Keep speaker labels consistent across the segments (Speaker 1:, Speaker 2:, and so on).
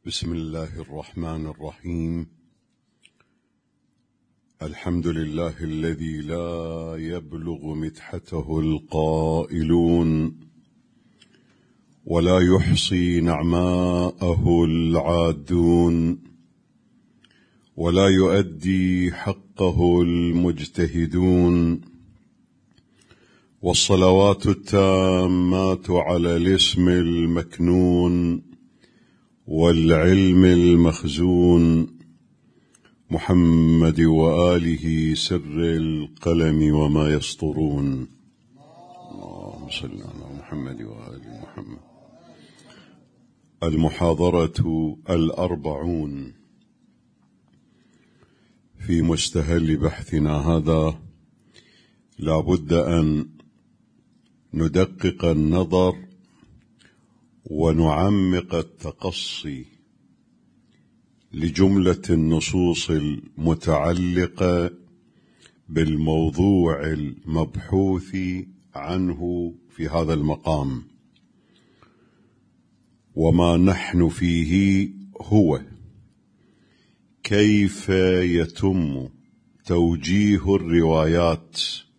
Speaker 1: بسم الله الرحمن الرحيم. الحمد لله الذي لا يبلغ مدحته القائلون ولا يحصي نعماءه العادون ولا يؤدي حقه المجتهدون، والصلوات التامات على الاسم المكنون والعلم المخزون محمد وآله سر القلم وما يسطرون. اللهم صل على محمد وآل محمد. المحاضرة 40 في مستهل بحثنا هذا. لا بد أن ندقق النظر ونعمق التقصي لجملة النصوص المتعلقة بالموضوع المبحوث عنه في هذا المقام. وما نحن فيه هو كيف يتم توجيه الروايات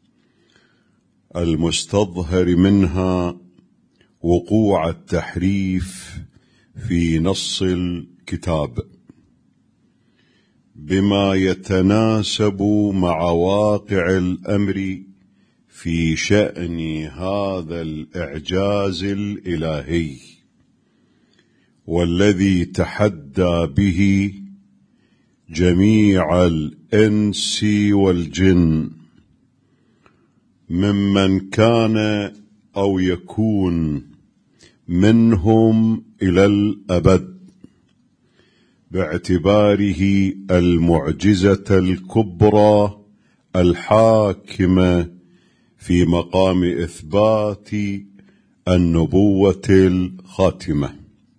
Speaker 1: المستظهر منها وقوع التحريف في نص الكتاب بما يتناسب مع واقع الأمر في شأن هذا الإعجاز الإلهي، والذي تحدى به جميع الإنس والجن ممن كان أو يكون منهم إلى الأبد، باعتباره المعجزة الكبرى الحاكمة في مقام إثبات النبوة الخاتمة.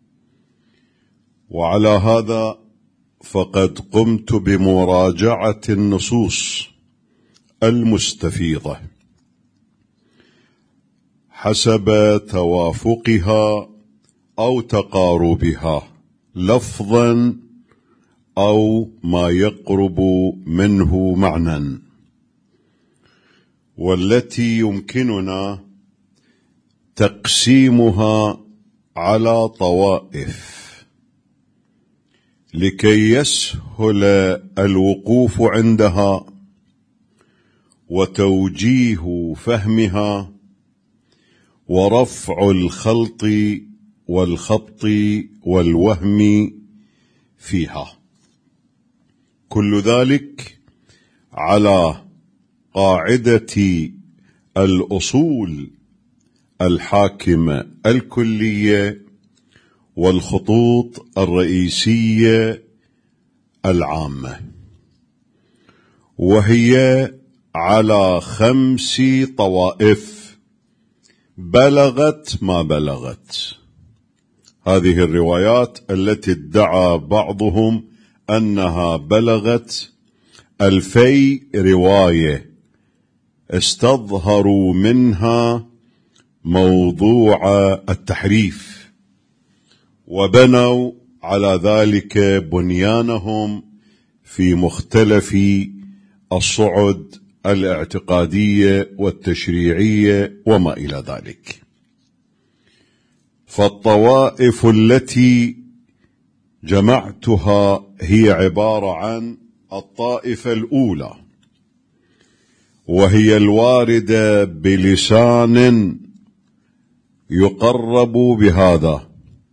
Speaker 1: وعلى هذا فقد قمت بمراجعة النصوص المستفيضة حسب توافقها أو تقاربها لفظا أو ما يقرب منه معنى، والتي يمكننا تقسيمها على طوائف لكي يسهل الوقوف عندها وتوجيه فهمها ورفع الخلط والخبط والوهم فيها، كل ذلك على قاعدة الأصول الحاكمة الكلية والخطوط الرئيسية العامة، وهي على 5 طوائف بلغت ما بلغت. هذه الروايات التي ادعى بعضهم أنها بلغت 2000 رواية استظهروا منها موضوع التحريف، وبنوا على ذلك بنيانهم في مختلف الصعد الاعتقادية والتشريعية وما إلى ذلك. فالطوائف التي جمعتها هي عبارة عن الطائفة الأولى، وهي الواردة بلسان يقرب بهذا،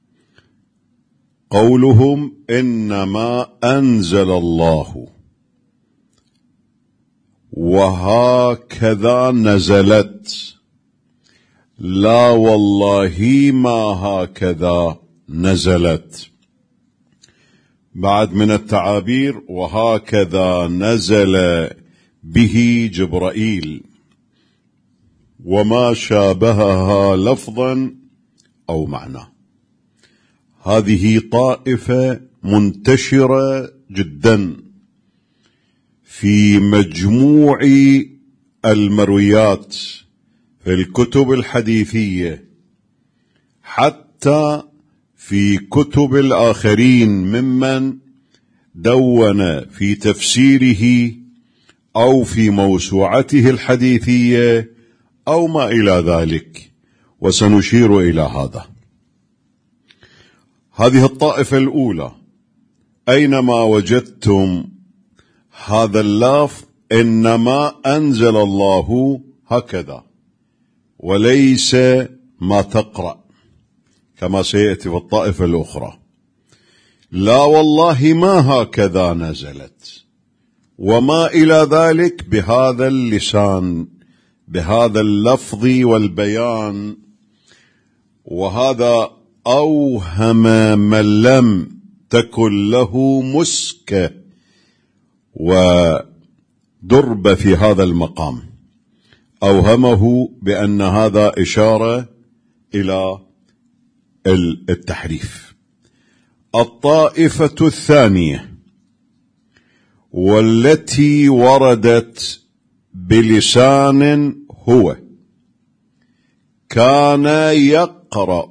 Speaker 1: قولهم إنما أنزل الله وهكذا نزلت، لا والله ما هكذا نزلت. بعد من التعابير وهكذا نزل به جبرائيل وما شابهها لفظا أو معنى. هذه طائفة منتشرة جدا في مجموع المرويات في الكتب الحديثية، حتى في كتب الآخرين ممن دون في تفسيره أو في موسوعته الحديثية أو ما إلى ذلك، وسنشير إلى هذا. هذه الطائفة الأولى، أينما وجدتم هذا اللفظ إنما أنزل الله هكذا وليس ما تقرأ، كما سيأتي في الطائفة الأخرى، لا والله ما هكذا نزلت وما إلى ذلك بهذا اللسان بهذا اللفظ والبيان. وهذا أوهم من لم تكن له مسكة ودرب في هذا المقام، أوهمه بأن هذا إشارة إلى التحريف. الطائفة الثانية والتي وردت بلسان هو كان يقرأ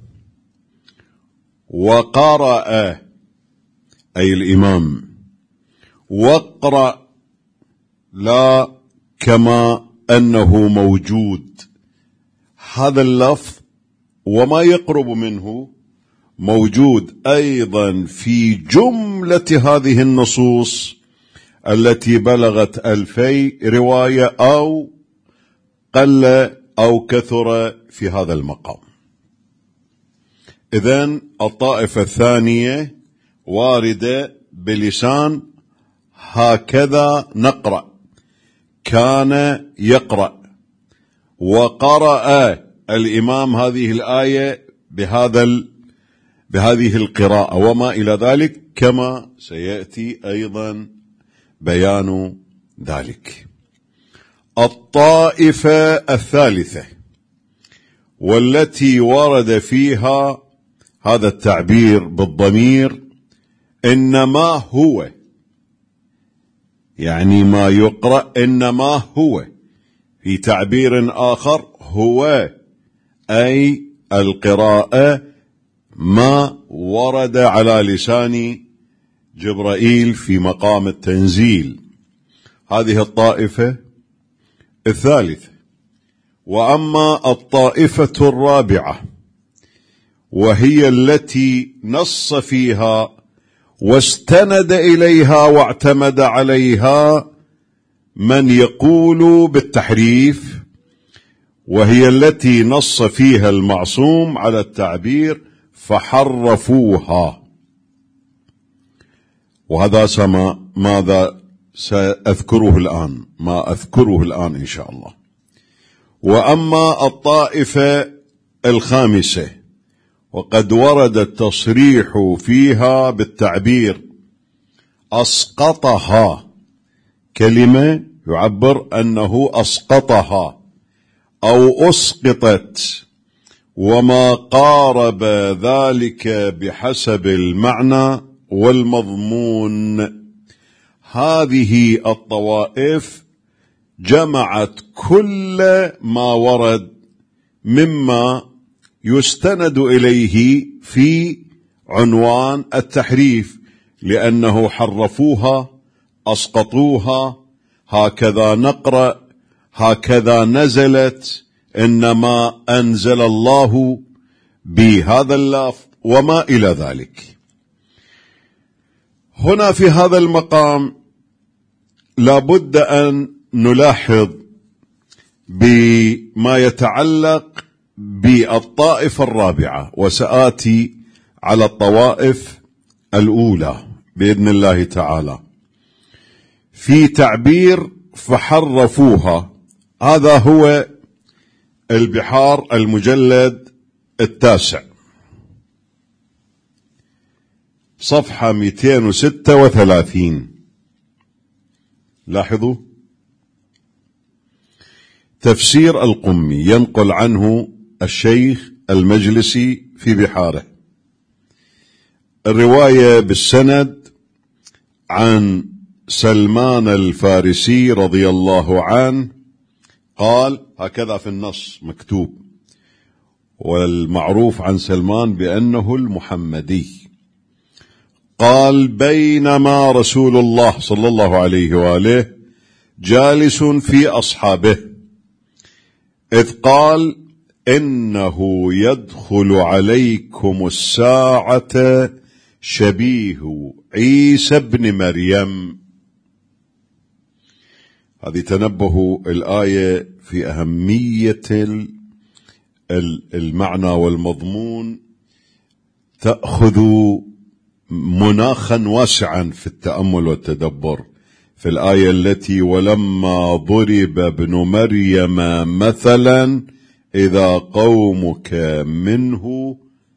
Speaker 1: وقرأ، أي الإمام، واقرأ لا كما أنه موجود. هذا اللفظ وما يقرب منه موجود أيضا في جملة هذه النصوص التي بلغت 2000 رواية أو قل أو كثر في هذا المقام. إذن الطائفة الثانية واردة بلسان هكذا نقرأ، كان يقرأ وقرأ الإمام هذه الآية بهذه القراءة وما إلى ذلك، كما سيأتي أيضا بيان ذلك. الطائفة الثالثة والتي ورد فيها هذا التعبير بالضمير إنما هو، يعني ما يقرأ إنما هو، في تعبير آخر هو أي القراءة ما ورد على لسان جبرائيل في مقام التنزيل. هذه الطائفة الثالثة. وأما الطائفة الرابعة وهي التي نص فيها واستند إليها واعتمد عليها من يقول بالتحريف، وهي التي نص فيها المعصوم على التعبير فحرفوها. وهذا ماذا سأذكره الآن، ما أذكره الآن إن شاء الله. وأما الطائفة الخامسة وقد ورد التصريح فيها بالتعبير أسقطها، كلمة يعبر أنه أسقطها أو أسقطت وما قارب ذلك بحسب المعنى والمضمون. هذه الطوائف جمعت كل ما ورد مما يستند إليه في عنوان التحريف، لأنه حرفوها، أسقطوها، هكذا نقرأ، هكذا نزلت، إنما أنزل الله بهذا اللفظ وما إلى ذلك. هنا في هذا المقام لابد أن نلاحظ بما يتعلق بالطائفة الرابعة، وسآتي على الطوائف الأولى بإذن الله تعالى. في تعبير فحرفوها، هذا هو البحار المجلد 9 صفحة 236. لاحظوا تفسير القمي ينقل عنه الشيخ المجلسي في بحاره، الرواية بالسند عن سلمان الفارسي رضي الله عنه قال هكذا في النص مكتوب: والمعروف عن سلمان بأنه المحمدي. قال: بينما رسول الله صلى الله عليه وآله جالس في أصحابه إذ قال: إنه يدخل عليكم الساعة شبيه عيسى بن مريم. هذه تنبه الآية في أهمية المعنى والمضمون، تأخذ مناخا واسعا في التأمل والتدبر في الآية التي: ولما ضرب ابن مريم مثلا إذا قومك منه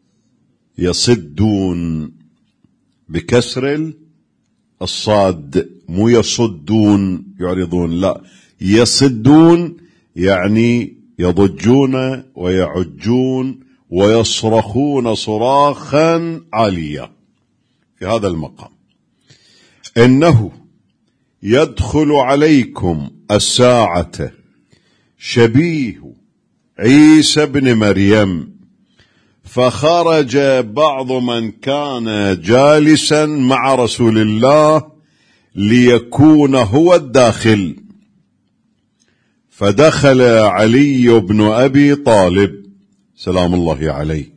Speaker 1: يصدون، بكسر الصاد، مو يصدون يعرضون، لا، يصدون يعني يضجون ويعجون ويصرخون صراخا عاليا. في هذا المقام: إنه يدخل عليكم الساعة شبيه عيسى بن مريم، فخرج بعض من كان جالسا مع رسول الله ليكون هو الداخل، فدخل علي بن أبي طالب سلام الله عليه،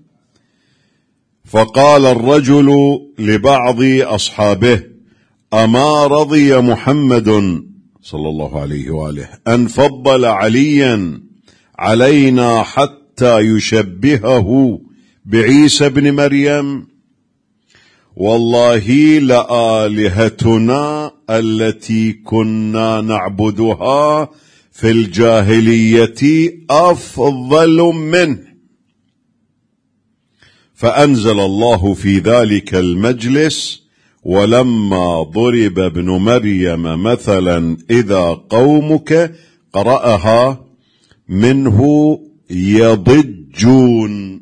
Speaker 1: فقال الرجل لبعض أصحابه: أما رضي محمد صلى الله عليه وآله أن فضل عليا علينا حتى يشبهه بعيسى بن مريم؟ والله لآلهتنا التي كنا نعبدها في الجاهلية أفضل منه. فأنزل الله في ذلك المجلس: ولما ضرب ابن مريم مثلا إذا قومك، قرأها منه يضجون،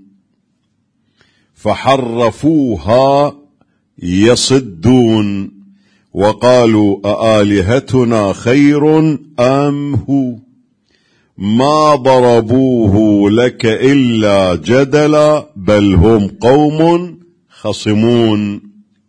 Speaker 1: فحرفوها يصدون، وقالوا: أآلهتنا خير أم هو؟ ما ضربوه لك إلا جدلا بل هم قوم خصمون.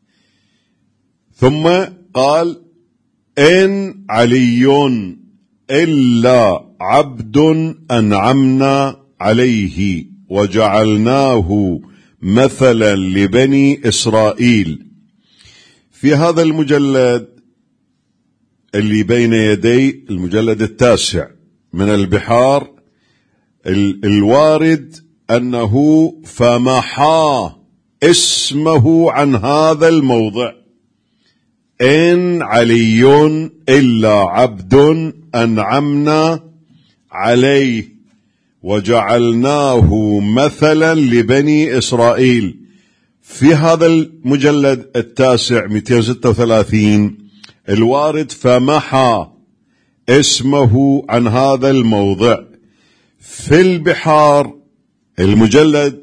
Speaker 1: ثم قال: إن علي إلا عبد أنعمنا عليه وجعلناه مثلا لبني إسرائيل. في هذا المجلد اللي بين يدي، المجلد 9 من البحار، الوارد أنه فمحى اسمه عن هذا الموضع: إن علي إلا عبد أنعمنا عليه وجعلناه مثلا لبني إسرائيل. في هذا المجلد 9 236 الوارد فمحى اسمه عن هذا الموضع. في البحار المجلد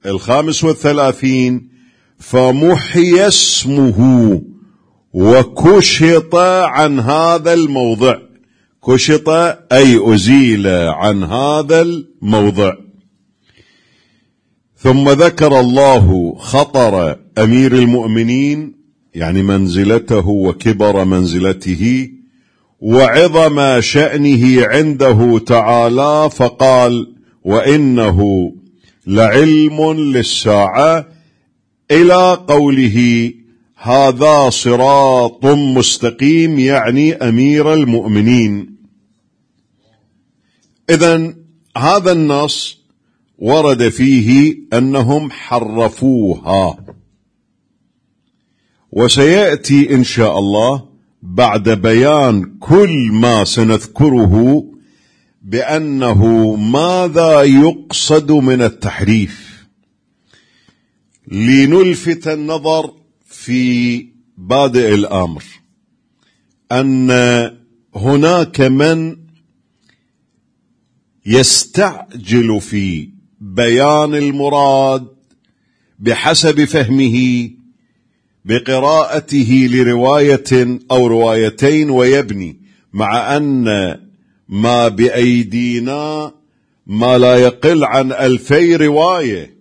Speaker 1: 35 فمحي اسمه وكشط عن هذا الموضع. كشط أي أزيل عن هذا الموضع. ثم ذكر الله خطر أمير المؤمنين، يعني منزلته وكبر منزلته وعظم شأنه عنده تعالى، فقال: وإنه لعلم للساعة، إلى قوله: هذا صراط مستقيم، يعني أمير المؤمنين. إذن هذا النص ورد فيه أنهم حرفوها، وسيأتي إن شاء الله بعد بيان كل ما سنذكره بأنه ماذا يقصد من التحريف، لنلفت النظر في بادئ الأمر أن هناك من يستعجل في بيان المراد بحسب فهمه بقراءته لرواية أو روايتين ويبني، مع أن ما بأيدينا ما لا يقل عن 2000 رواية،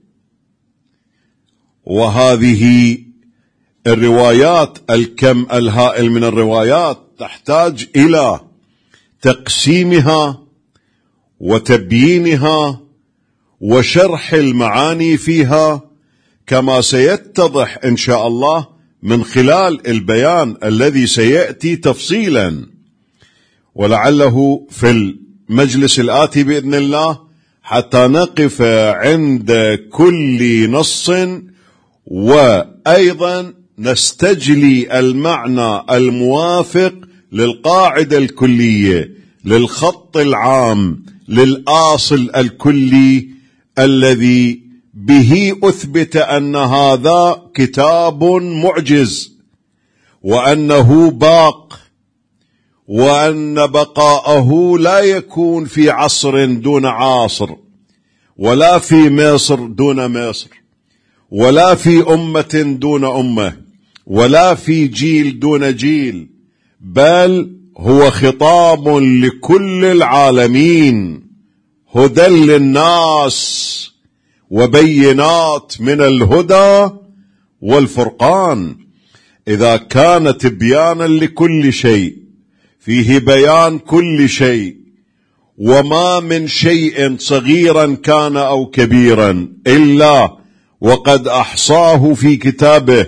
Speaker 1: وهذه الروايات الكم الهائل من الروايات تحتاج إلى تقسيمها وتبيينها وشرح المعاني فيها، كما سيتضح إن شاء الله من خلال البيان الذي سيأتي تفصيلا، ولعله في المجلس الآتي بإذن الله حتى نقف عند كل نص، وأيضا نستجلي المعنى الموافق للقاعدة الكلية، للخط العام، للأصل الكلي الذي به أثبت أن هذا كتاب معجز، وأنه باق، وأن بقاءه لا يكون في عصر دون عصر، ولا في مصر دون مصر، ولا في أمة دون أمة، ولا في جيل دون جيل، بل هو خطاب لكل العالمين، هدى للناس وبينات من الهدى والفرقان. إذا كان تبيانا لكل شيء فيه بيان كل شيء، وما من شيء صغيرا كان أو كبيرا إلا وقد أحصاه في كتابه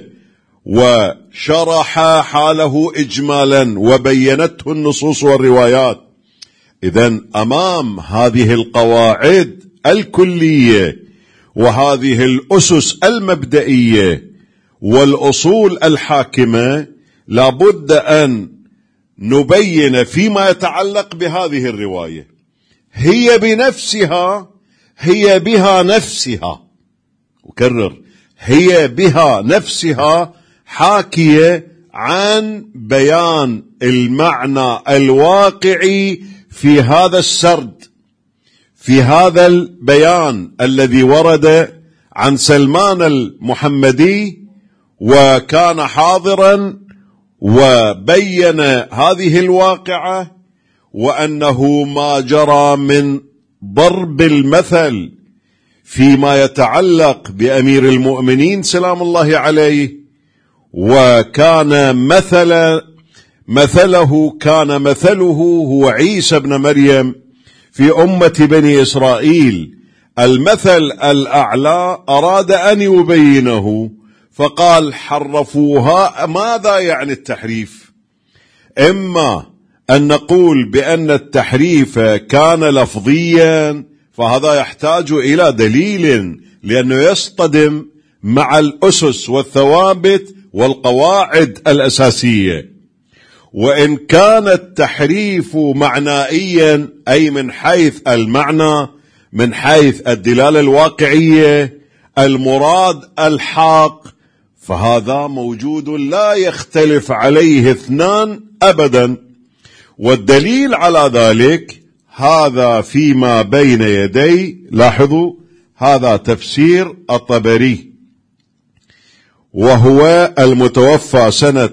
Speaker 1: وشرح حاله إجمالا وبينته النصوص والروايات. إذن أمام هذه القواعد الكلية وهذه الأسس المبدئية والأصول الحاكمة، لابد أن نبين فيما يتعلق بهذه الرواية، هي بنفسها، هي بها نفسها، أكرر، هي بها نفسها حاكية عن بيان المعنى الواقعي في هذا السرد، في هذا البيان الذي ورد عن سلمان المحمدي وكان حاضرا وبين هذه الواقعة، وأنه ما جرى من ضرب المثل فيما يتعلق بأمير المؤمنين سلام الله عليه، وكان مثله هو عيسى بن مريم في أمة بني إسرائيل، المثل الأعلى أراد أن يبينه فقال حرفوها. ماذا يعني التحريف؟ إما أن نقول بأن التحريف كان لفظيا، فهذا يحتاج إلى دليل لأنه يصطدم مع الأسس والثوابت والقواعد الأساسية. وإن كان التحريف معنائيا، أي من حيث المعنى، من حيث الدلالة الواقعية، المراد الحق، فهذا موجود لا يختلف عليه اثنان أبدا. والدليل على ذلك هذا فيما بين يدي، لاحظوا هذا تفسير الطبري، وهو المتوفى سنة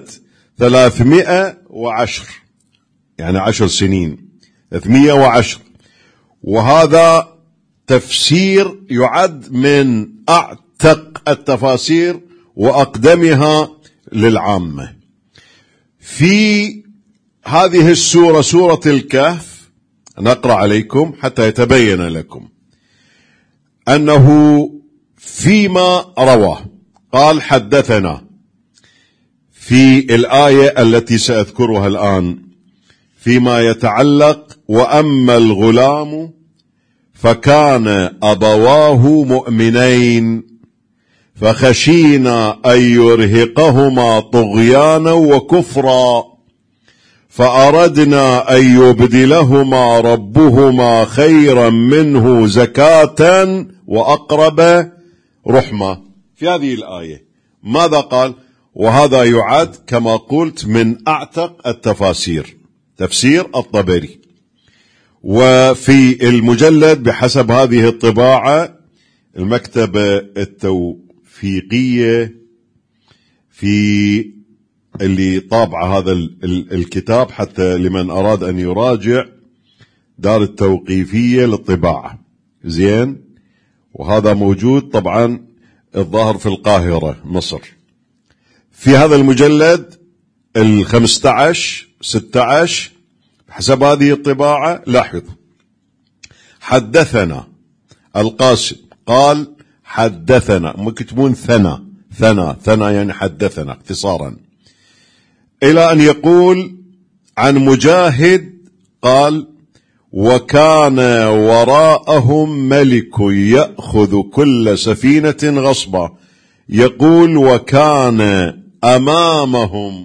Speaker 1: 310، يعني 10 سنين، 310. وهذا تفسير يعد من أعتق التفاسير وأقدمها للعامة. في هذه السورة، سورة الكهف، نقرأ عليكم حتى يتبين لكم أنه فيما روى قال حدثنا في الآية التي سأذكرها الآن فيما يتعلق وأما الغلام فكان أبواه مؤمنين فخشينا أن يرهقهما طغيانا وكفرا فأردنا أن يبدلهما ربهما خيرا منه زكاة وأقرب رحمة. في هذه الآية ماذا قال؟ وهذا يعد كما قلت من أعتق التفاسير، تفسير الطبري. وفي المجلد بحسب هذه الطباعة المكتبة التوفيقية في اللي طابع هذا الكتاب، حتى لمن أراد أن يراجع، دار التوقيفية للطباعة زين. وهذا موجود طبعا الظاهر في القاهرة مصر. في هذا المجلد 15 16 حسب هذه الطباعة. لاحظ: حدثنا القاسم قال حدثنا، مكتبون ثنا يعني حدثنا اختصارا، إلى أن يقول عن مجاهد قال: وكان وراءهم ملك يأخذ كل سفينة غصبا. يقول: وكان أمامهم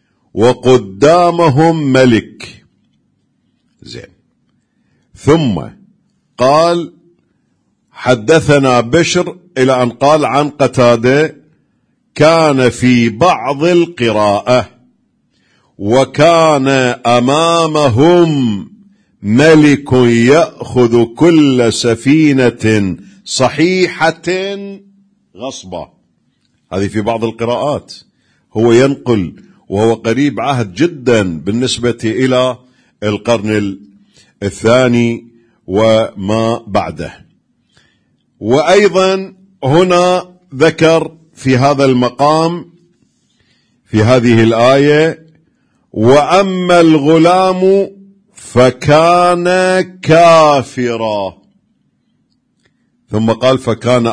Speaker 1: وقدامهم ملك. زين. ثم قال: حدثنا بشر، إلى أن قال عن قتادة: كان في بعض القراءة وكان أمامهم ملك يأخذ كل سفينة صحيحة غصبا. هذه في بعض القراءات. هو ينقل وهو قريب عهد جدا بالنسبة إلى القرن الثاني وما بعده. وأيضا هنا ذكر في هذا المقام في هذه الآية: وأما الغلام فكان كافرا. ثم قال: فكان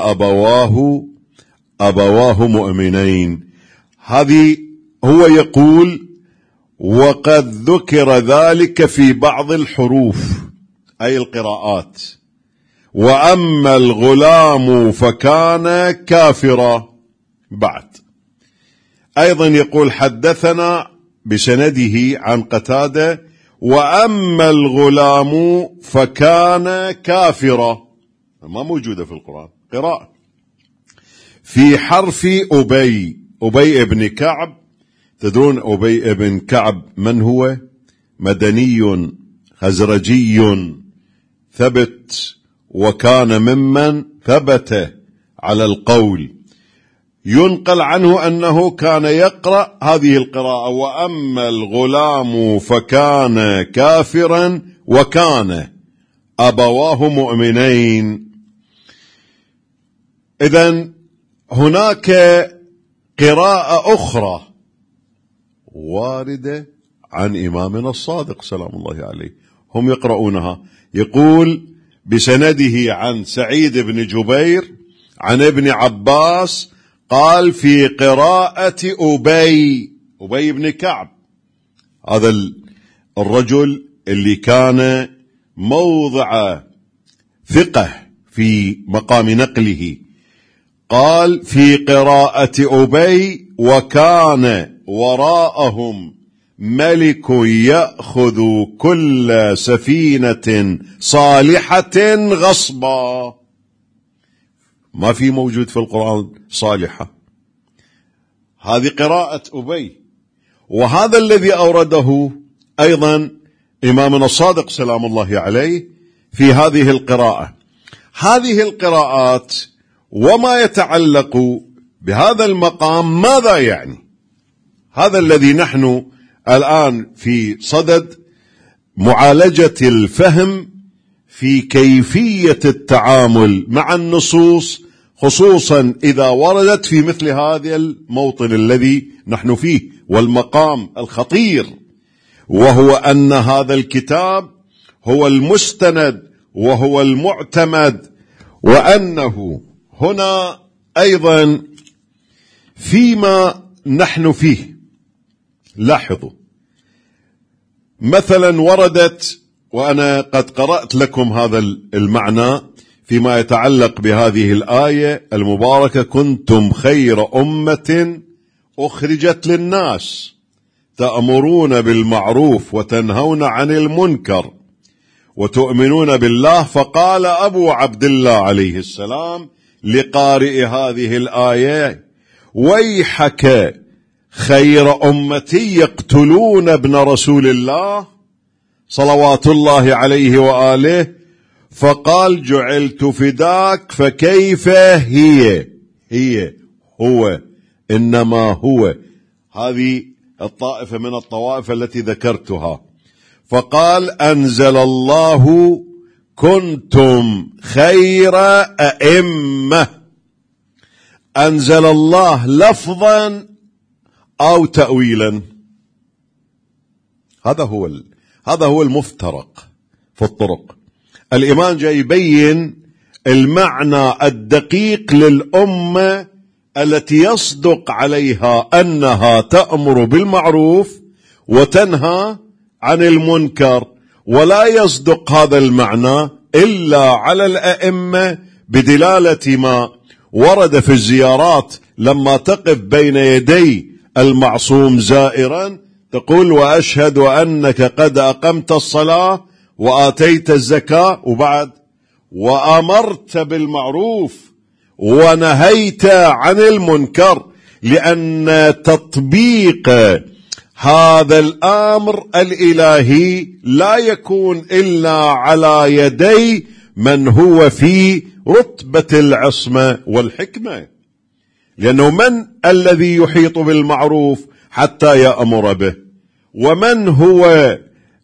Speaker 1: أبواه مؤمنين. هذه هو يقول: وقد ذكر ذلك في بعض الحروف أي القراءات. وأما الغلام فكان كافرا. بعد أيضا يقول: حدثنا بسنده عن قتادة: وأما الغلام فكان كافرا. ما موجودة في القرآن قراءة. في حرف أبي ابن كعب. تدرون أبي ابن كعب من هو؟ مدني خزرجي ثبت، وكان ممن ثبت على القول. ينقل عنه أنه كان يقرأ هذه القراءة: وأما الغلام فكان كافرا وكان أبواه مؤمنين. إذن هناك قراءة أخرى واردة عن إمامنا الصادق سلام الله عليه، هم يقرؤونها. يقول بسنده عن سعيد بن جبير عن ابن عباس قال: في قراءة أبي بن كعب، هذا الرجل اللي كان موضع ثقة في مقام نقله، قال: في قراءة أبي: وكان وراءهم ملك يأخذ كل سفينة صالحة غصبا. ما في موجود في القرآن صالحة. هذه قراءة أبي. وهذا الذي أورده أيضا إمامنا الصادق سلام الله عليه في هذه القراءة. هذه القراءات وما يتعلق بهذا المقام ماذا يعني؟ هذا الذي نحن الآن في صدد معالجة الفهم في كيفية التعامل مع النصوص، خصوصا إذا وردت في مثل هذا الموطن الذي نحن فيه والمقام الخطير، وهو أن هذا الكتاب هو المستند وهو المعتمد، وأنه هنا أيضا فيما نحن فيه. لاحظوا مثلا وردت، وأنا قد قرأت لكم هذا المعنى فيما يتعلق بهذه الآية المباركة: كنتم خير أمة أخرجت للناس تأمرون بالمعروف وتنهون عن المنكر وتؤمنون بالله. فقال أبو عبد الله عليه السلام لقارئ هذه الآية: ويحك خير أمتي يقتلون ابن رسول الله صلوات الله عليه وآله. فقال: جعلت فداك، فكيف هي هو إنما هو. هذه الطائفة من الطوائف التي ذكرتها. فقال: أنزل الله كنتم خير أئمة، أنزل الله لفظا أو تأويلا. هذا هو المفترق في الطرق. الإمام جاي يبين المعنى الدقيق للأمة التي يصدق عليها أنها تأمر بالمعروف وتنهى عن المنكر، ولا يصدق هذا المعنى إلا على الأئمة بدلالة ما ورد في الزيارات. لما تقف بين يدي المعصوم زائرا تقول: وأشهد أنك قد أقمت الصلاة وآتيت الزكاة، وبعد وأمرت بالمعروف ونهيت عن المنكر، لأن تطبيق هذا الأمر الإلهي لا يكون إلا على يدي من هو في رتبة العصمة والحكمة. لأنه من الذي يحيط بالمعروف حتى يأمر به؟ ومن هو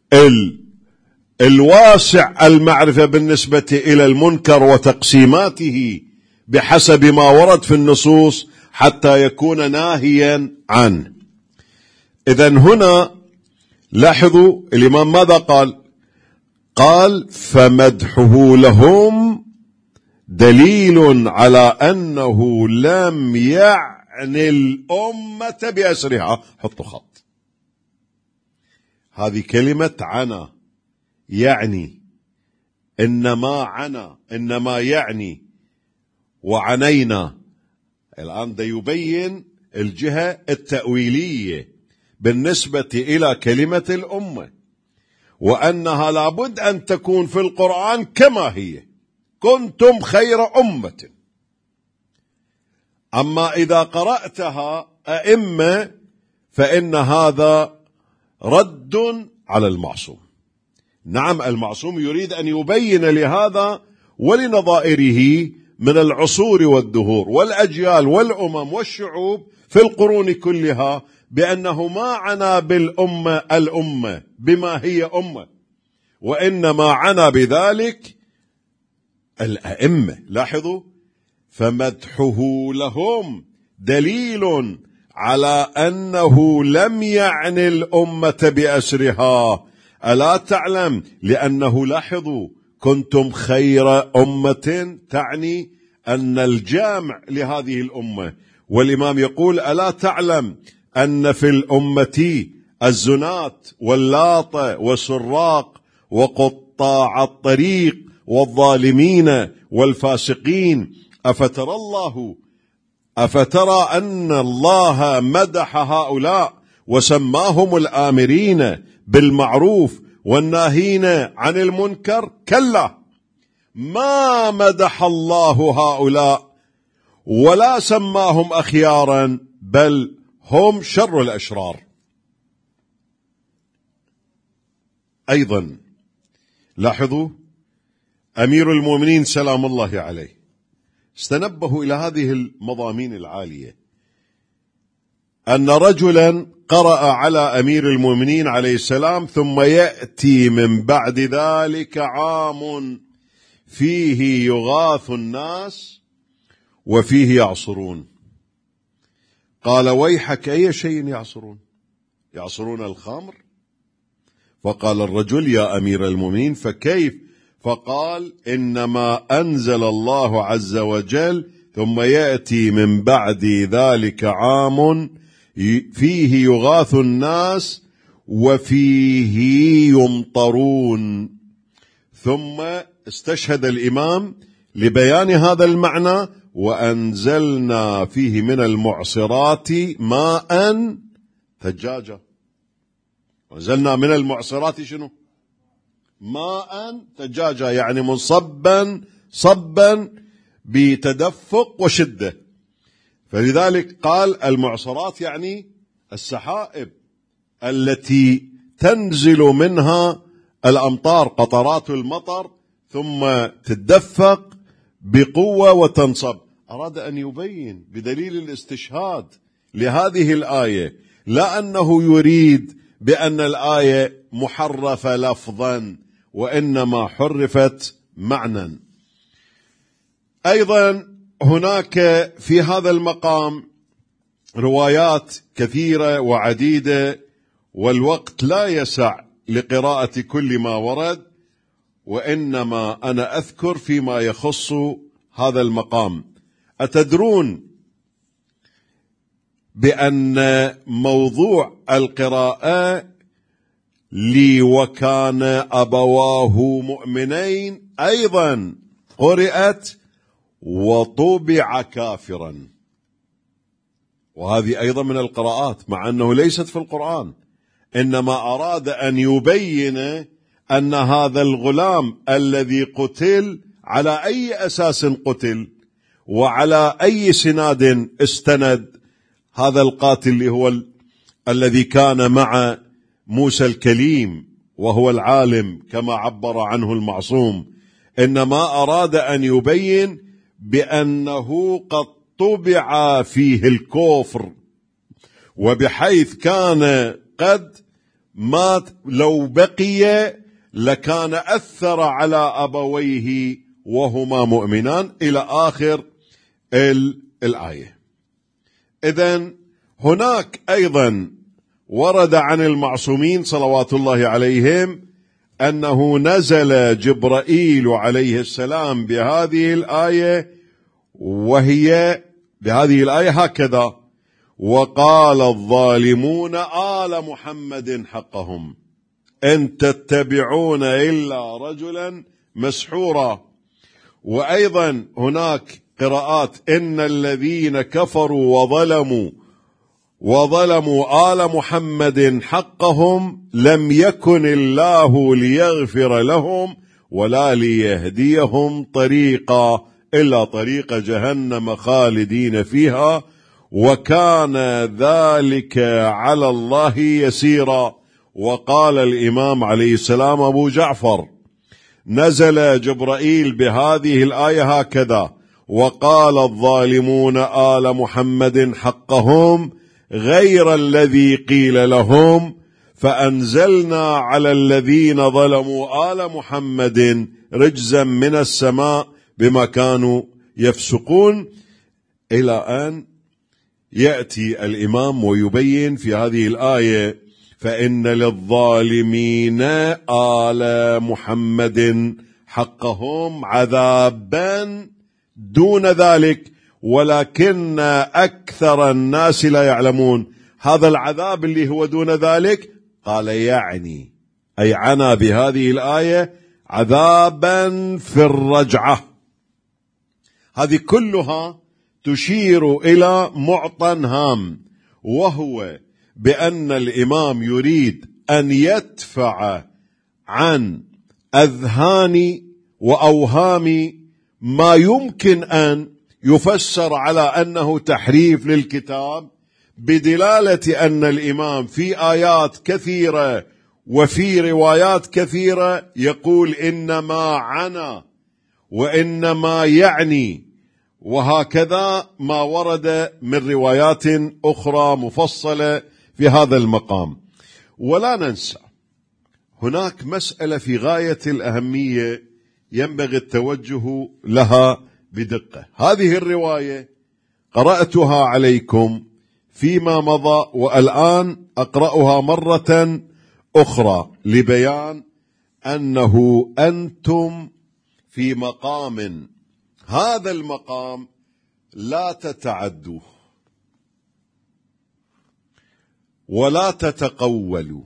Speaker 1: الواسع المعرفة بالنسبة إلى المنكر وتقسيماته بحسب ما ورد في النصوص حتى يكون ناهيا عنه؟ إذن هنا لاحظوا الإمام ماذا قال: فمدحه لهم دليل على أنه لم يعني الأمة بأسرها. حطوا خط. هذه كلمة عنا، يعني إنما يعني وعنينا. الآن ده يبين الجهة التأويلية بالنسبة إلى كلمة الأمة، وأنها لابد أن تكون في القرآن كما هي: كنتم خير أمة. أما إذا قرأتها أئمة فإن هذا رد على المعصوم. نعم، المعصوم يريد أن يبين لهذا ولنظائره من العصور والدهور والأجيال والأمم والشعوب في القرون كلها بأنه ما عنا بالأمة الأمة بما هي أمة، وإنما عنا بذلك الأئمة. لاحظوا: فمدحه لهم دليل على أنه لم يعني الأمة بأسرها. ألا تعلم؟ لأنه لاحظوا: كنتم خير أمة تعني أن الجامع لهذه الأمة. والإمام يقول: ألا تعلم أن في الأمة الزناة واللاطة والسراق وقطاع الطريق والظالمين والفاسقين، أفترى أن الله مدح هؤلاء وسماهم الآمرين بالمعروف والناهين عن المنكر؟ كلا، ما مدح الله هؤلاء ولا سماهم أخيارا، بل هم شر الأشرار. أيضا لاحظوا: أمير المؤمنين سلام الله عليه استنبهوا إلى هذه المضامين العالية، أن رجلا قرأ على أمير المؤمنين عليه السلام: ثم يأتي من بعد ذلك عام فيه يغاث الناس وفيه يعصرون. قال: ويحك، أي شيء يعصرون؟ يعصرون الخمر؟ فقال الرجل: يا أمير المؤمنين فكيف؟ فقال: إنما أنزل الله عز وجل: ثم يأتي من بعد ذلك عام فيه يغاث الناس وفيه يمطرون. ثم استشهد الإمام لبيان هذا المعنى: وأنزلنا فيه من المعصرات ماء ثجاجا. وأنزلنا من المعصرات شنو؟ ماء ثجاجا، يعني منصبا صبا بتدفق وشدة. فلذلك قال المعصرات يعني السحائب التي تنزل منها الأمطار، قطرات المطر، ثم تتدفق بقوة وتنصب. أراد أن يبين بدليل الاستشهاد لهذه الآية، لا أنه يريد بأن الآية محرفة لفظا، وإنما حرفت معنى. أيضا هناك في هذا المقام روايات كثيرة وعديدة، والوقت لا يسع لقراءة كل ما ورد، وإنما أنا أذكر فيما يخص هذا المقام. أتدرون بأن موضوع القراءة لي وكان أبواه مؤمنين أيضا قرأت وطبع كافرا، وهذه أيضا من القراءات مع أنه ليست في القرآن، إنما أراد أن يبين أن هذا الغلام الذي قتل على أي أساس قتل وعلى أي سناد استند هذا القاتل اللي هو الذي كان مع موسى الكليم وهو العالم كما عبر عنه المعصوم، إنما أراد أن يبين بأنه قد طبع فيه الكفر، وبحيث كان قد مات لو بقي لكان أثر على أبويه وهما مؤمنان إلى آخر الآية. إذن هناك أيضا ورد عن المعصومين صلوات الله عليهم أنه نزل جبرائيل عليه السلام بهذه الآية، وهي بهذه الآية هكذا: وقال الظالمون آل محمد حقهم إن تتبعون إلا رجلا مسحورا. وأيضا هناك قراءات: إن الذين كفروا وظلموا آل محمد حقهم لم يكن الله ليغفر لهم ولا ليهديهم طريقا إلا طريق جهنم خالدين فيها وكان ذلك على الله يسيرا. وقال الإمام عليه السلام أبو جعفر: نزل جبرائيل بهذه الآية هكذا: وقال الظالمون آل محمد حقهم غير الذي قيل لهم فأنزلنا على الذين ظلموا آل محمد رجزا من السماء بما كانوا يفسقون، إلى أن يأتي الإمام ويبين في هذه الآية: فإن للظالمين آل محمد حقهم عذابا دون ذلك ولكن أكثر الناس لا يعلمون. هذا العذاب اللي هو دون ذلك، قال يعني أي عنا بهذه الآية عذابا في الرجعة. هذه كلها تشير إلى معطى هام، وهو بأن الإمام يريد أن يدفع عن أذهان وأوهام ما يمكن أن يفسر على أنه تحريف للكتاب، بدلالة أن الإمام في آيات كثيرة وفي روايات كثيرة يقول إنما عنا وإنما يعني، وهكذا ما ورد من روايات أخرى مفصلة في هذا المقام. ولا ننسى هناك مسألة في غاية الأهمية ينبغي التوجه لها بدقة. هذه الرواية قرأتها عليكم فيما مضى، والآن أقرأها مرة أخرى لبيان أنه أنتم في مقام، هذا المقام لا تتعدوا ولا تتقولوا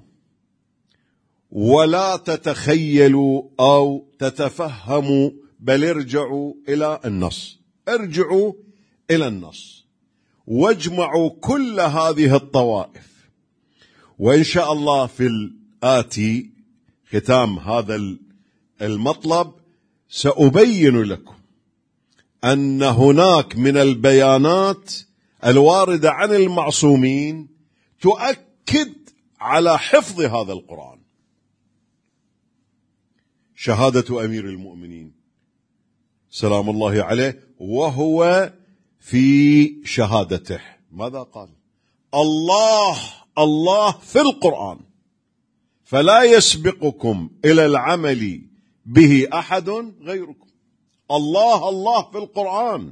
Speaker 1: ولا تتخيلوا أو تتفهموا، بل ارجعوا إلى النص، ارجعوا إلى النص واجمعوا كل هذه الطوائف. وإن شاء الله في الآتي ختام هذا المطلب سأبين لكم أن هناك من البيانات الواردة عن المعصومين تؤكد على حفظ هذا القرآن. شهادة أمير المؤمنين سلام الله عليه وهو في شهادته ماذا قال؟ الله في القرآن، فلا يسبقكم إلى العمل به أحد غيركم. الله الله في القرآن.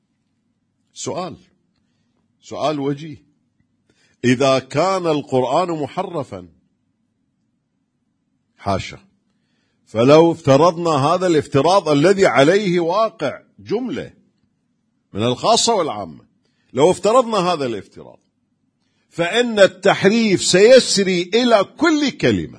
Speaker 1: سؤال وجيه، إذا كان القرآن محرفا، حاشا، فلو افترضنا هذا الافتراض الذي عليه واقع جملة من الخاصة والعامة، لو افترضنا هذا الافتراض، فإن التحريف سيسري إلى كل كلمة،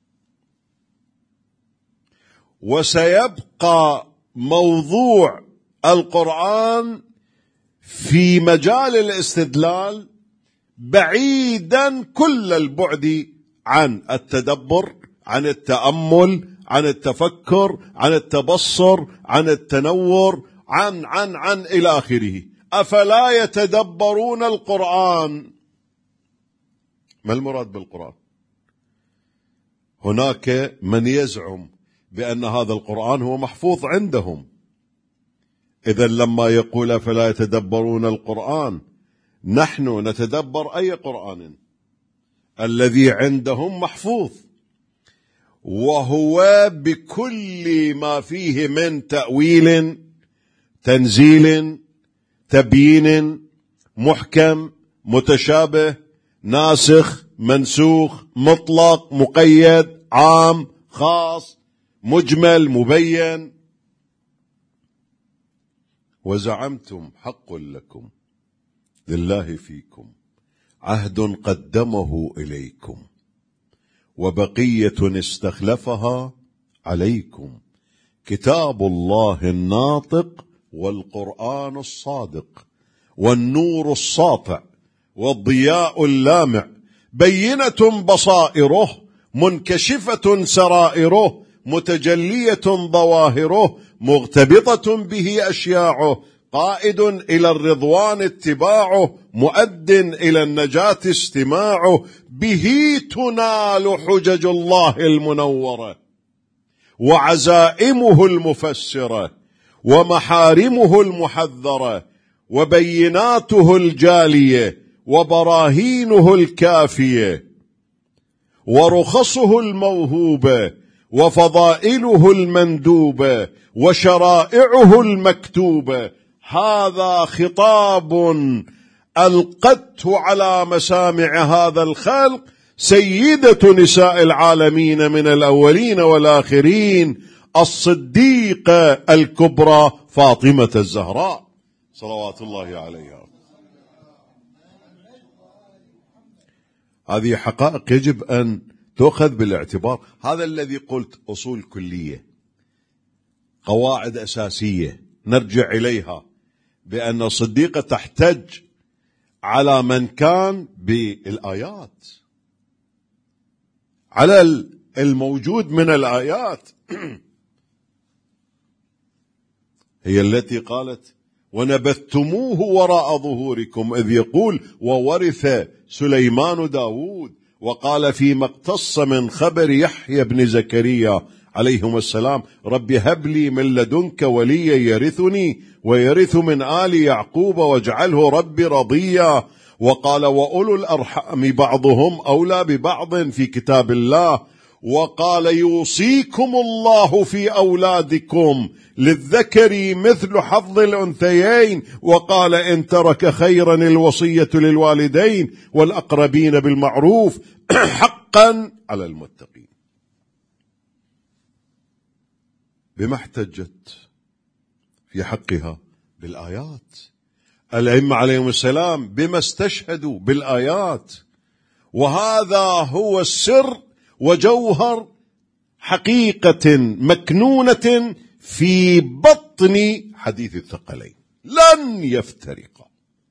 Speaker 1: وسيبقى موضوع القرآن في مجال الاستدلال بعيدا كل البعد عن التدبر، عن التأمل، عن التفكر، عن التبصر، عن التنور، عن إلى آخره. أفلا يتدبرون القرآن؟ ما المراد بالقرآن؟ هناك من يزعم بأن هذا القرآن هو محفوظ عندهم. إذن لما يقول فلا يتدبرون القرآن، نحن نتدبر أي قرآن؟ الذي عندهم محفوظ، وهو بكل ما فيه من تأويل، تنزيل، تبيين، محكم، متشابه، ناسخ، منسوخ، مطلق، مقيد، عام، خاص، مجمل، مبين. وزعمتم حق لكم لله فيكم عهد قدمه إليكم وبقية استخلفها عليكم، كتاب الله الناطق والقرآن الصادق والنور الساطع والضياء اللامع، بينة بصائره، منكشفة سرائره، متجلية ظواهره، مغتبطة به أشياعه، قائد إلى الرضوان اتباعه، مؤد إلى النجاة استماعه، به تنال حجج الله المنورة وعزائمه المفسرة ومحارمه المحذرة وبيناته الجالية وبراهينه الكافية ورخصه الموهوبة وفضائله المندوبة وشرائعه المكتوبة. هذا خطاب ألقته على مسامع هذا الخلق سيدة نساء العالمين من الأولين والآخرين، الصديقة الكبرى فاطمة الزهراء صلوات الله عليها. هذه حقائق يجب أن تؤخذ بالاعتبار. هذا الذي قلت أصول كلية، قواعد أساسية نرجع إليها، بأن الصديقة تحتج على من كان بالآيات، على الموجود من الآيات. هي التي قالت ونبذتموه وراء ظهوركم، إذ يقول وورث سليمان داود، وقال فيما اقتص من خبر يحيى بن زكريا عليهم السلام رب هب لي من لدنك وليا يرثني ويرث من آل يعقوب واجعله رب رضيا. وقال وأولو الأرحام بعضهم أولى ببعض في كتاب الله. وقال يوصيكم الله في أولادكم للذكر مثل حظ الأنثيين. وقال إن ترك خيرا الوصية للوالدين والأقربين بالمعروف حقا على المتقين. بما احتجت في حقها؟ بالآيات. الأئمة عليهم السلام بما استشهدوا؟ بالآيات. وهذا هو السر وجوهر حقيقة مكنونة في بطن حديث الثقلين، لن يفترق.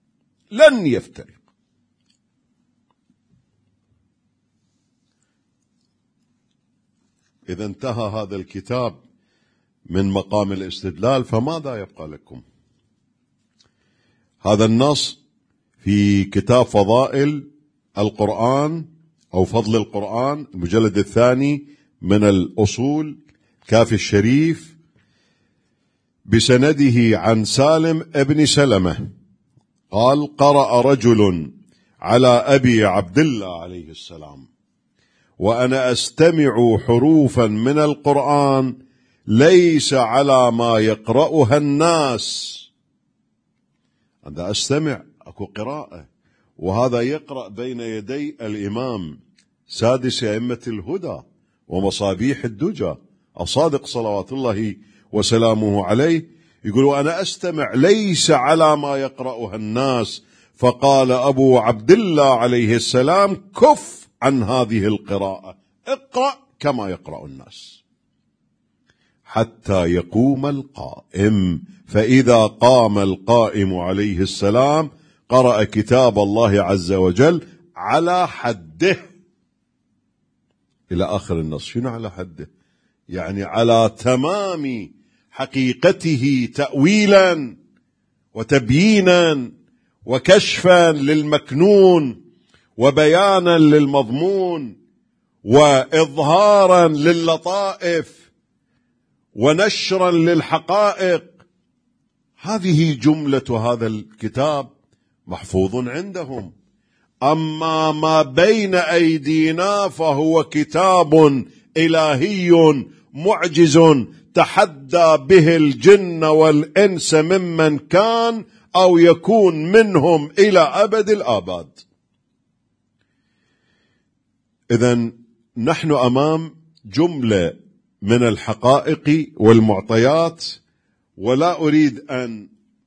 Speaker 1: إذا انتهى هذا الكتاب من مقام الاستدلال، فماذا يبقى لكم؟ هذا النص في كتاب فضائل القرآن أو فضل القرآن، المجلد الثاني من الأصول، كافي الشريف، بسنده عن سالم ابن سلمة قال قرأ رجل على أبي عبد الله عليه السلام وأنا أستمع حروفا من القرآن ليس على ما يقرأها الناس. أنا أستمع، أكو قراءة، وهذا يقرأ بين يدي الإمام سادس أئمة الهدى ومصابيح الدجى الصادق صلوات الله وسلامه عليه، يقول وأنا أستمع ليس على ما يقرأها الناس. فقال أبو عبد الله عليه السلام: كف عن هذه القراءة، اقرأ كما يقرأ الناس حتى يقوم القائم. فإذا قام القائم عليه السلام قرأ كتاب الله عز وجل على حده إلى آخر النص. شنو على حده؟ يعني على تمام حقيقته، تأويلا وتبيينا وكشفا للمكنون وبيانا للمضمون وإظهارا للطائف ونشرا للحقائق. هذه جملة هذا الكتاب، محفوظ عندهم. أما ما بين أيدينا فهو كتاب إلهي معجز تحدى به الجن والإنس ممن كان أو يكون منهم إلى أبد الآباد. إذن نحن أمام جملة من الحقائق والمعطيات، ولا أريد أن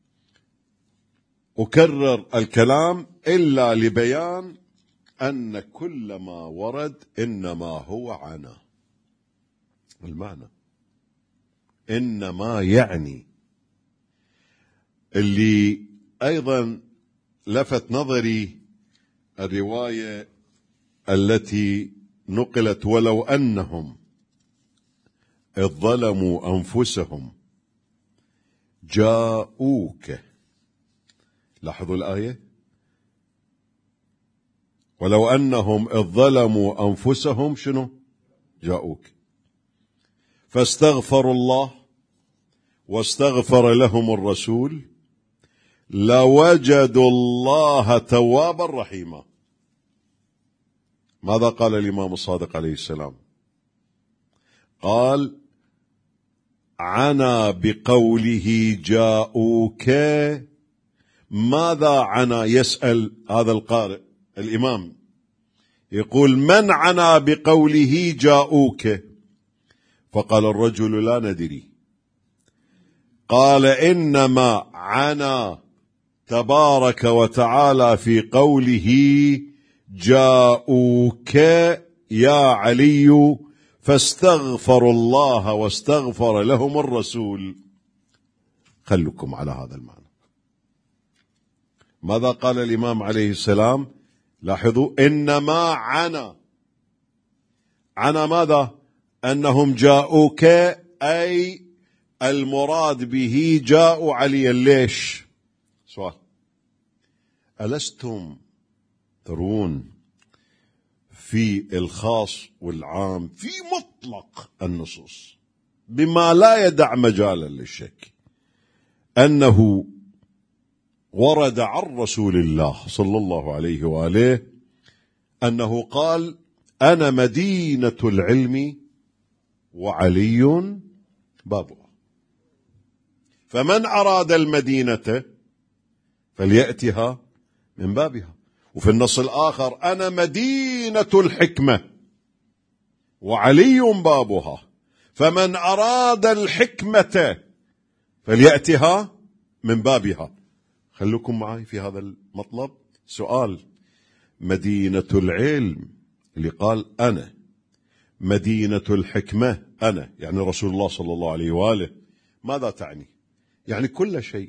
Speaker 1: أكرر الكلام إلا لبيان أن كل ما ورد إنما هو عنا. المعنى إنما يعني اللي أيضا لفت نظري الرواية التي نقلت: ولو أنهم إذ ظلموا أنفسهم جاءوك. لاحظوا الآية: ولو أنهم إذ ظلموا أنفسهم شنو؟ جاءوك فاستغفروا الله واستغفر لهم الرسول لوجدوا الله توابا رحيما. ماذا قال الإمام الصادق عليه السلام؟ قال: عنا بقوله جاءوك. ماذا عنا؟ يسأل هذا القارئ الإمام، يقول: من عنا بقوله جاءوك؟ فقال الرجل: لا ندري. قال: إنما عنا تبارك وتعالى في قوله جاءوك يا علي فاستغفروا الله واستغفر لهم الرسول. خلكم على هذا المعنى. ماذا قال الإمام عليه السلام؟ لاحظوا: إنما عنا ماذا؟ أنهم جاءوك، أي المراد به جاءوا عليا. ليش؟ سؤال: ألستم ترون في الخاص والعام في مطلق النصوص بما لا يدع مجالا للشك أنه ورد عن رسول الله صلى الله عليه وآله أنه قال: أنا مدينة العلم وعلي بابها، فمن أراد المدينة فليأتها من بابها. وفي النص الآخر: أنا مدينة الحكمة وعلي بابها، فمن أراد الحكمة فليأتها من بابها. خلوكم معي في هذا المطلب. سؤال: مدينة العلم اللي قال أنا، مدينة الحكمة أنا، يعني رسول الله صلى الله عليه وآله، ماذا تعني؟ يعني كل شيء،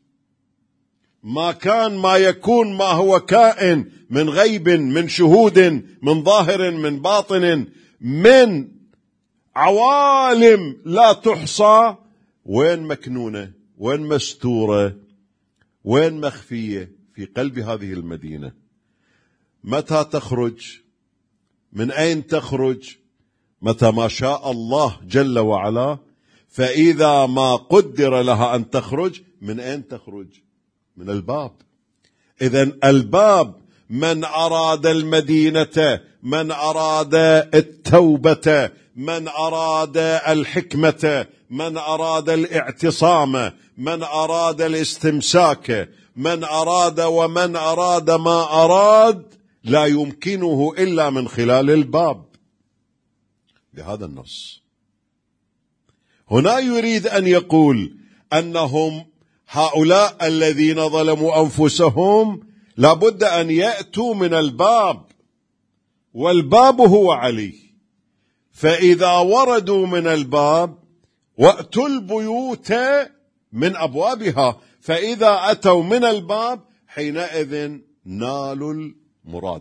Speaker 1: ما كان، ما يكون، ما هو كائن من غيب، من شهود، من ظاهر، من باطن، من عوالم لا تحصى. وين مكنونة؟ وين مستورة؟ وين مخفية؟ في قلب هذه المدينة. متى تخرج؟ من أين تخرج؟ متى ما شاء الله جل وعلا. فإذا ما قدر لها أن تخرج، من أين تخرج؟ من الباب. إذن الباب، من أراد المدينة، من أراد التوبة، من أراد الحكمة، من أراد الاعتصام، من أراد الاستمساك، من أراد ومن أراد ما أراد، لا يمكنه إلا من خلال الباب بهذا النص. هنا يريد أن يقول أنهم هؤلاء الذين ظلموا أنفسهم لابد أن يأتوا من الباب، والباب هو علي. فإذا وردوا من الباب وأتوا البيوت من أبوابها، فإذا أتوا من الباب حينئذ نالوا المراد.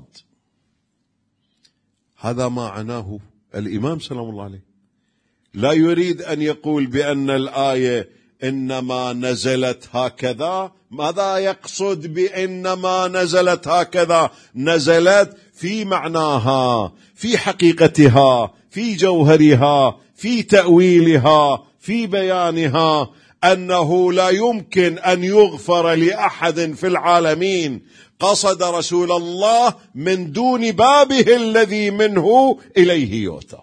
Speaker 1: هذا ما عناه الإمام سلام الله عليه. لا يريد أن يقول بأن الآية إنما نزلت هكذا. ماذا يقصد بإنما نزلت هكذا؟ نزلت في معناها، في حقيقتها، في جوهرها، في تأويلها، في بيانها، أنه لا يمكن أن يغفر لأحد في العالمين قصد رسول الله من دون بابه الذي منه إليه يؤتى.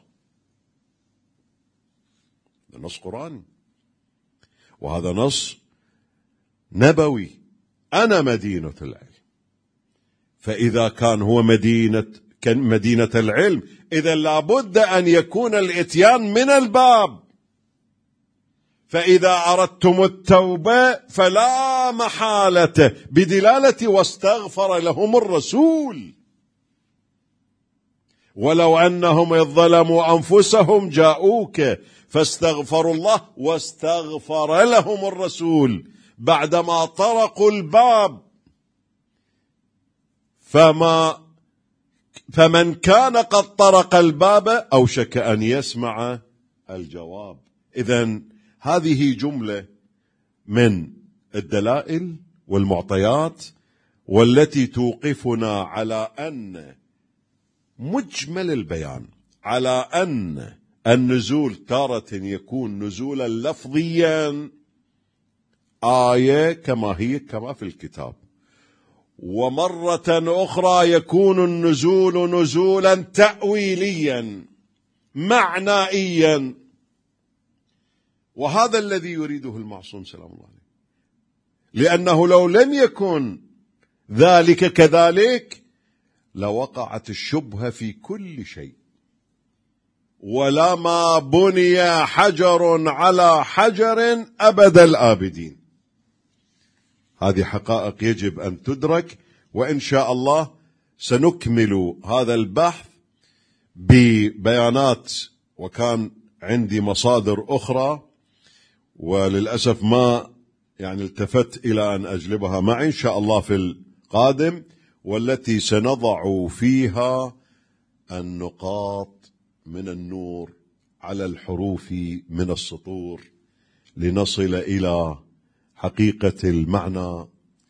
Speaker 1: نص قرآني، وهذا نص نبوي. أنا مدينة العلم، فإذا كان هو مدينة العلم، إذا لابد أن يكون الإتيان من الباب. فإذا أردتم التوبة فلا محالة بدلالة واستغفر لهم الرسول. ولو أنهم إذ ظلموا أنفسهم جاءوك فاستغفروا الله واستغفر لهم الرسول بعدما طرقوا الباب. فمن كان قد طرق الباب أوشك أن يسمع الجواب. إذن هذه جملة من الدلائل والمعطيات والتي توقفنا على أن مجمل البيان على أن النزول تارة يكون نزولا لفظيا، آية كما هي كما في الكتاب، ومرة أخرى يكون النزول نزولا تأويليا معنائيا. وهذا الذي يريده المعصوم سلام الله عليه، لأنه لو لم يكن ذلك كذلك لوقعت الشبهة في كل شيء، ولما بني حجر على حجر أبد الآبدين. هذه حقائق يجب أن تدرك، وإن شاء الله سنكمل هذا البحث ببيانات، وكان عندي مصادر أخرى وللأسف ما التفت إلى أن أجلبها معي إن شاء الله في القادم، والتي سنضع فيها النقاط من النور على الحروف من السطور لنصل إلى حقيقة المعنى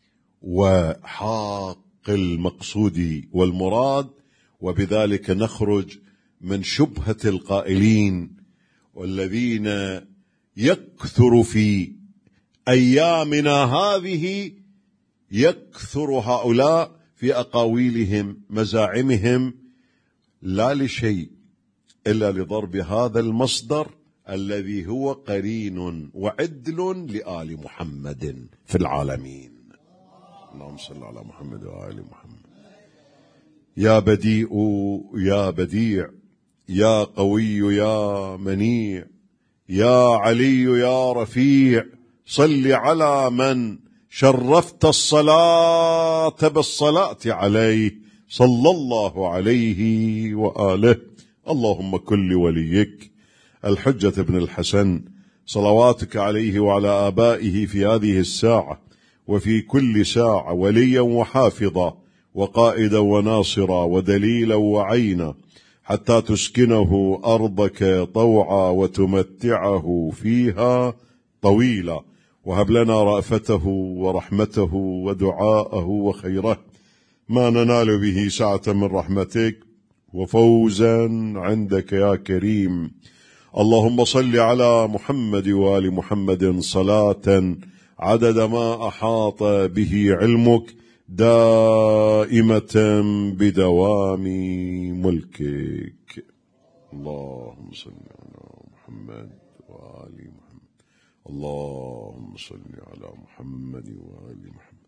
Speaker 1: وحق المقصود والمراد، وبذلك نخرج من شبهة القائلين والذين يكثر في أيامنا هذه، يكثر هؤلاء في أقاويلهم مزاعمهم لا لشيء إلا لضرب هذا المصدر الذي هو قرين وعدل لآل محمد في العالمين. اللهم صل على محمد وآل محمد. يا بديء يا بديع، يا قوي يا منيع، يا علي يا رفيع، صل على من شرفت الصلاة بالصلاة عليه صلى الله عليه وآله. اللهم كن لوليك الحجة بن الحسن صلواتك عليه وعلى آبائه في هذه الساعة وفي كل ساعة وليا وحافظا وقائدا وناصرا ودليلا وعينا، حتى تسكنه أرضك طوعا وتمتعه فيها طويلا، وهب لنا رأفته ورحمته ودعاءه وخيره ما ننال به سعة من رحمتك وفوزا عندك يا كريم. اللهم صل على محمد وآل محمد صلاة عدد ما أحاط به علمك دائمة بدوام ملكك. اللهم صل على محمد وآل محمد. اللهم صل على محمد وآل محمد.